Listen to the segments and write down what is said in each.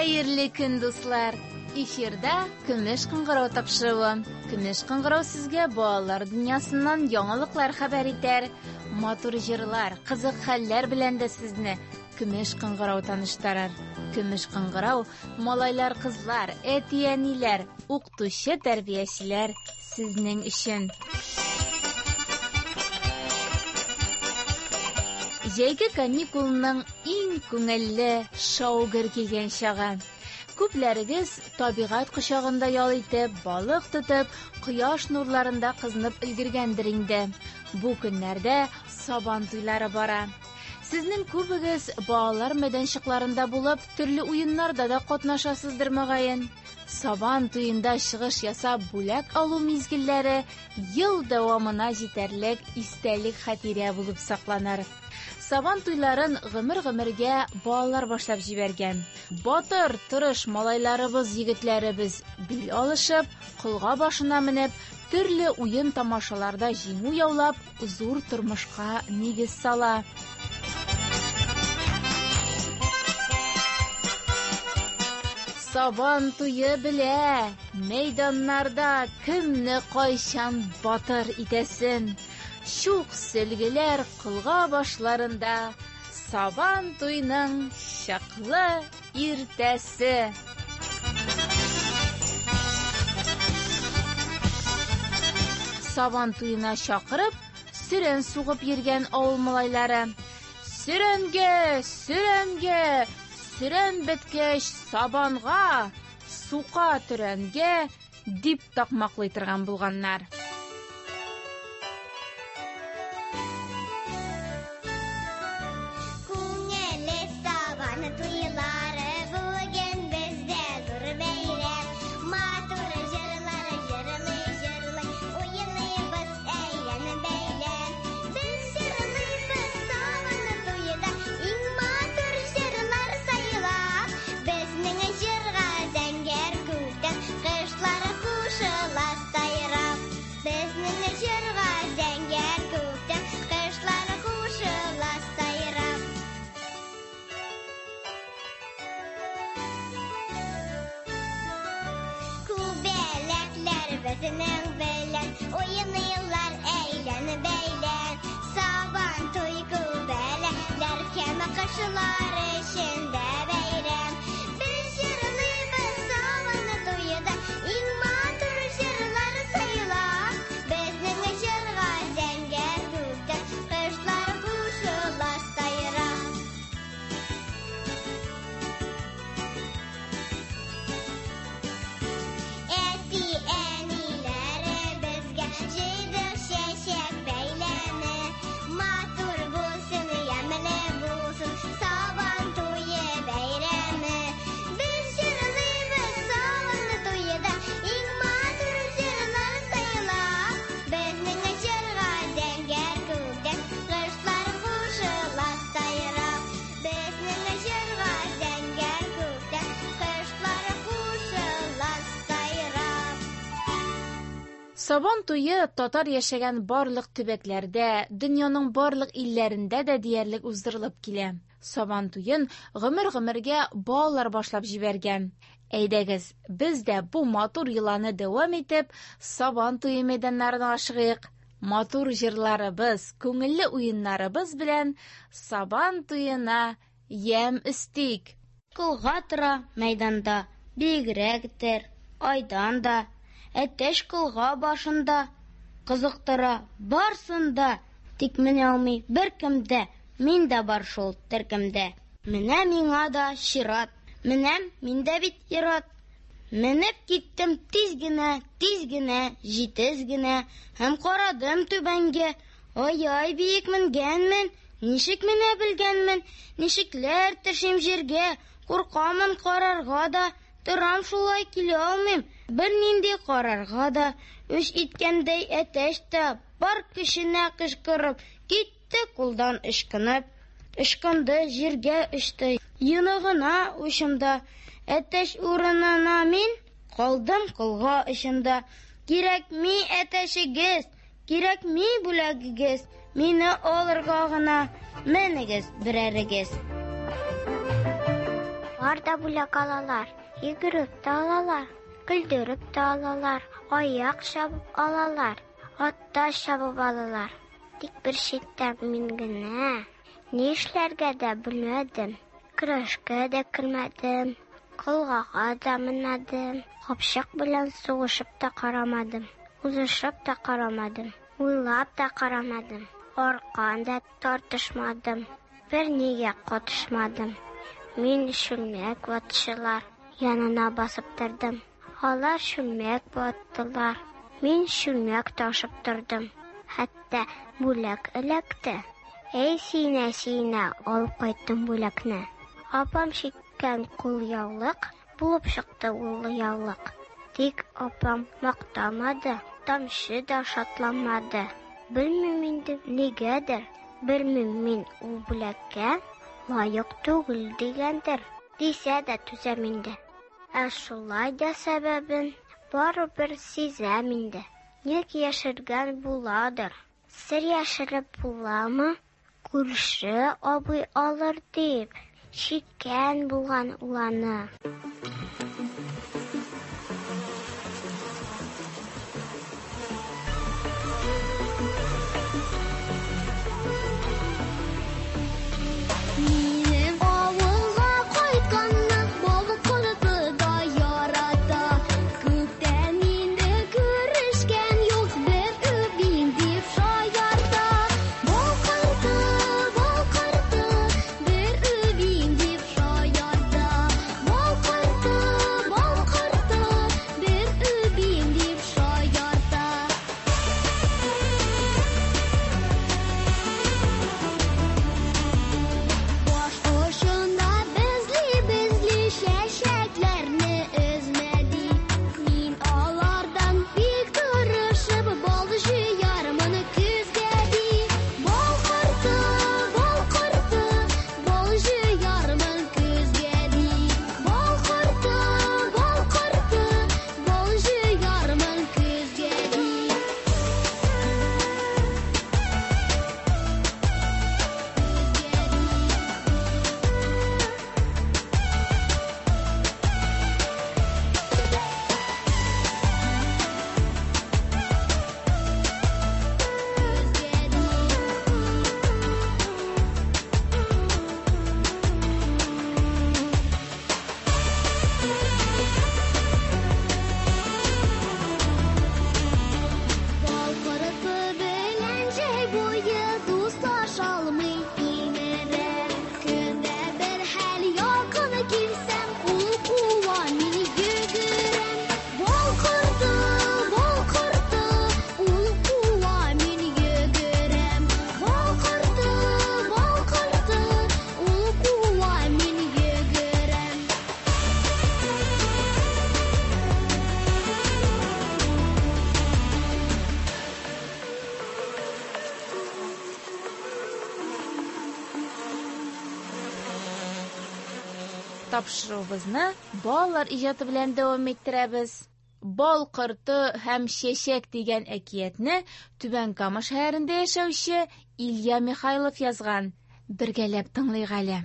Хәерле көн, дуслар! Эфирда Көмеш кыңгырау тапшыруы. Көмеш кыңгырау сезгә балалар дөньясыннан яңалыклар хәбәр итәр. Матур җырлар, кызык хәлләр белән дә сезне Көмеш кыңгырау таныштырыр. Көмеш кыңгырау малайлар, кызлар, әти-әниләр, укытучы, тәрбиячеләр сезнең өчен. Җәйге каникулның иң күңелле, шаугыр килгән чагы. Күпләрегез табигать кочагында ял итеп, балык тотып, кояш нурларында кызынып өлгергәндер инде. Бу көннәрдә сабан туйлары бара. Сезнең күбегез балалар мәйданчыкларында булып, төрле уеннарда да катнашасыздыр мөгаен. Сабан туенда чыгыш ясап бүләк алу мизгелләре ел дәвамына җитәрлек истәлек хатирә булып сакланыр. Сабан туйларын гомер-гомергә балалар башлап җибәргән. Батыр, тырыш малайларыбыз, егетләребез бил алышып, кылга башына менеп, төрле уен тамашаларда җиңү яулап, зур тормышка нигез сала. Сабан туе белә, мәйданнарда кемне кайчан батыр итәсен. Шук сөлгеләр кылга башларында, сабан туйның чаклы иртәсе. Сабан туена чакырып, сүрән сугып йөргән авыл малайлары. Сүрәнгә, сүрәнгә, сүрән беткәч сабанга, сука төрәнгә дип такмаклый торган булганнар. Сабан туе татар яшәгән барлык төбәкләрдә, дөньяның барлык илләрендә дә диярлек уздырылып килә. Сабан туен гомер-гомергә балалар башлап җибәргән. Әйдәгез, без дә бу матур йоланы дәвам итеп, сабан туе мәйданнарына ашыгыйк. Матур җырларыбыз, күңелле уеннарыбыз белән сабан туена ям истик. Кылга тора мәйданда, бигрәктер, айдан да. Әтәш кылга башында, кызыктыра барсында, тик менә алмый беркемдә, мин дә бар шул төркемдә. Менә миңа да чират, менә миндә бит ират. Менеп киттем тиз генә, җитез генә, һәм карадым түбәнгә. Ай-ай, биек менгәнмен, ничек менә белгәнмен, ничекләр төшим җиргә, куркамын карарга да, торам шулай килә алмыйм. Бер нинди карарга да, үч иткәндәй әтәш тә бар көченә кычкырып, китте кулдан ышкынып. Ышкынды җиргә очты, йоныгына учымда. Әтәш урынына мин калдым кылга очында. Кирәкми әтәшегез, кирәкми бүләгегез, мине алырга гына менегез берәрегез. Алар да бүләк алалар, йөгереп тә алалар, көлдереп тә алалар, аяк чабып алалар, атта чабып алалар. Тик бер читтә мин генә ни эшләргә дә белмәдем. Көрәшкә дә кермәдем, кылгага да менмәдем, капчык белән сугышып та карамадым, узышып та карамадым, уйлап та карамадым, арканда тартышмадым, бернигә катышмадым. Мин шүлмәк ватчылар янына басып тордым. Алар шүлмәк ваттылар, мин шүлмәк ташып тордым. Хәтта бүләк эләкте. Эй синә, алып кайттым бүләкне. Апам чиккән кулъяулык булып чыкты ул яулык. Тик апам мактамады, тамчы да шатланмады. Белмим инде нигәдер, белмим мин ул бүләккә лайык түгел дигәндер. Дисә дә түзәм инде. Шулай да сәбәбен барыбер сизәм инде. Ник яшергән буладыр? Сер яшереп буламы? Күрше абый алыр дип чиккән булган уланы. Тапшыруыбызны балалар иҗаты белән дәвам иттерәбез. Бал корты һәм чәчәк дигән әкиятне Түбән Кама шәһәрендә яшәүче Илья Михайлов язган. Бергәләп тыңлыйк әле.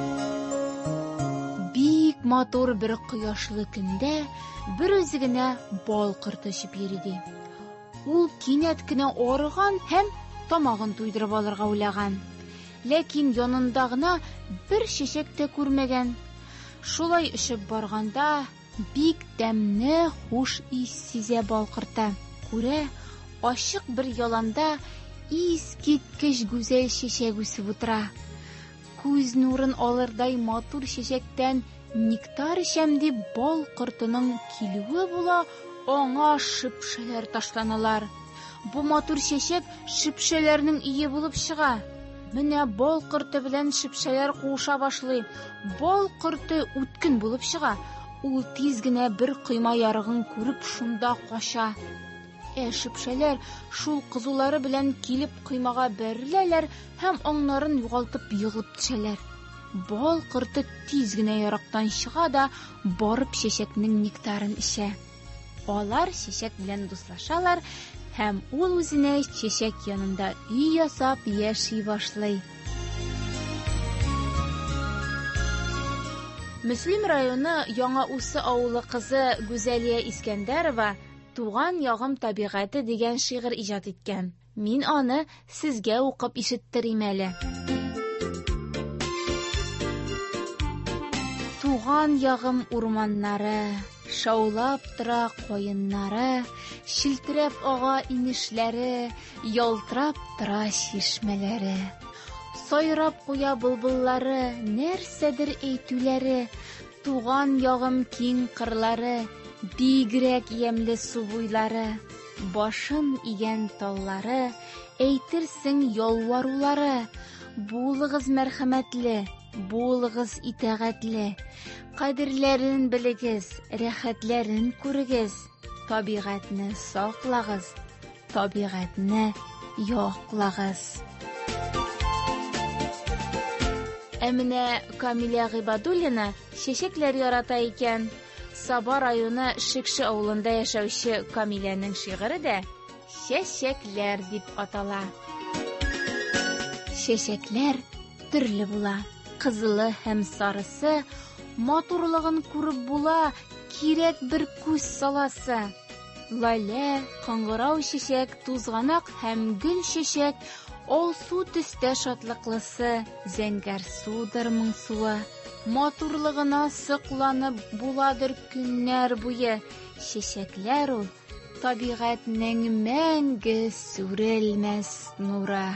Бик матур бер кояшлы көндә бер үзе генә бал корты очып йөри. Ул кинәт кенә арыган һәм тамагын туйдырып алырга уйлаган. Ләкин янында гына бер чәчәк тә күрмәгән. Шулай очып барганда бик тәмле хуш ис сизә бал корты. Күрә, ачык бер яланда искиткеч гүзәл чәчәк үсеп утыра. Күз нурын алырдай матур чәчәктән нектар эчәм дип бал кортының килүе була, аңа шипшәләр ташланалар. Бу матур чәчәк шипшәләрнең ие булып чыга. Менә бал корты белән шипшәләр куыша башлый. Бал корты үткен булып чыга. Ул тиз генә бер койма ярыгын күреп шунда кача. Шипшәләр шул кызулары белән килеп коймага бәреләләр һәм аңнарын югалтып егылып төшәләр. Бал корты тиз генә ярактан чыга да барып чәчәкнең нектарын эчә. Алар чәчәк белән дуслашалар һәм ул үзенә чәчәк янында үй ясап яши башлый. Мөслим районы Яңа Усы авылы кызы Гүзәлия Искәндәрова «Туган ягым табигате» дигән шигырь иҗат иткән. Мин аны сезгә укып ишеттерим әле. Туган ягым урманнары, шаулап тора каеннары, шилтерәп ага инешләре, ялтырап тора чишмәләре. Сайрап куя былбыллары, нәрсәдер әйтүләре, туган ягым киң кырлары, бигрәк ямьле су буйлары, башын игән таллары, әйтерсең ялварулары. Булыгыз мәрхәмәтле, булыгыз итәгатьле, кадерләрен белегез, рәхәтләрен күрегез, табигатьне саклагыз, табигатьне яклагыз. Әмінә Камилия Гыйбадуллина чәчәкләр ярата икән. Саба районы Шикши авылында яшәүче Камиләнең шигыре дә «Чәчәкләр» дип атала. Чәчәкләр төрле була. Кызылы һәм сарысы, матурлыгын күреп була, кирәк бер күз саласы. Лалә, каңгырау чәчәк, тузганак һәм гөл чәчәк, алсу төстә шатлыклысы, зәңгәр судыр моңсуы. Матурлыгына сыкланып буладыр көннәр буе. Чәчәкләр ул табигатьнең мәңге сүрелмәс нуры.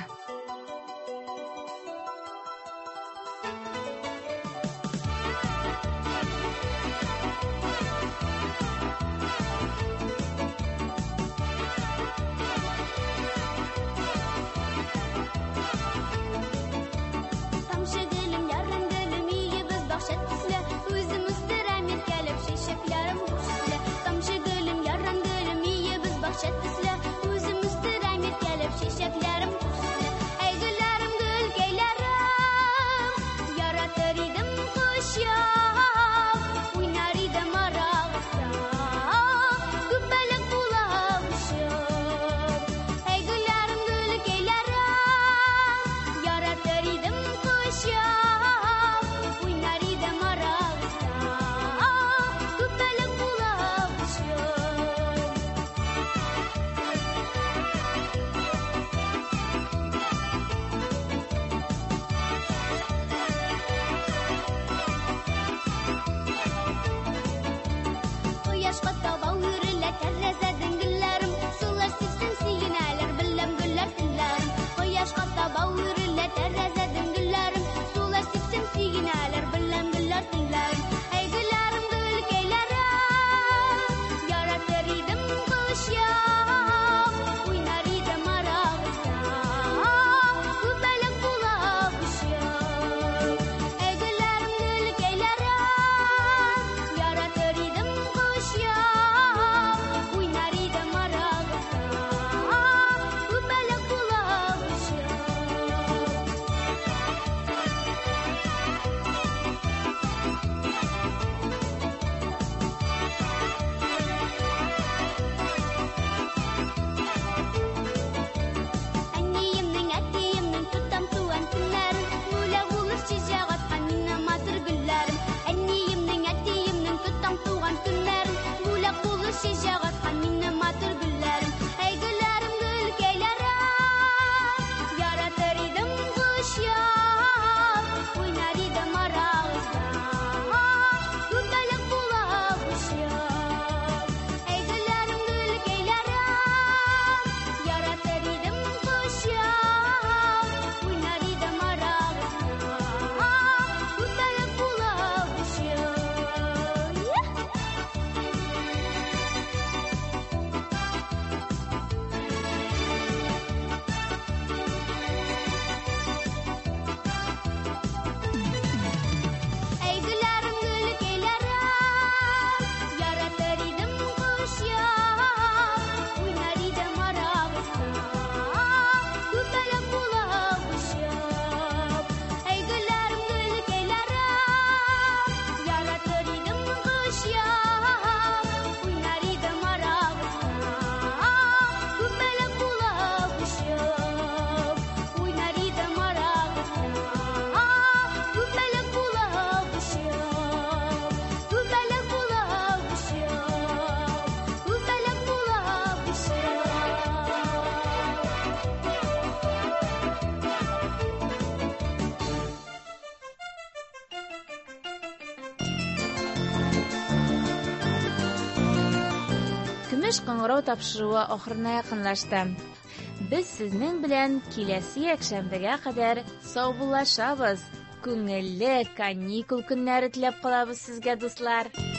Үтенеш кыңгырау тапшыруы ахырына якынлашты. Без сезнең белән киләсе якшәмбегә кадәр саубуллашабыз. Күңелле каникул көннәре теләп калабыз сезгә, дуслар.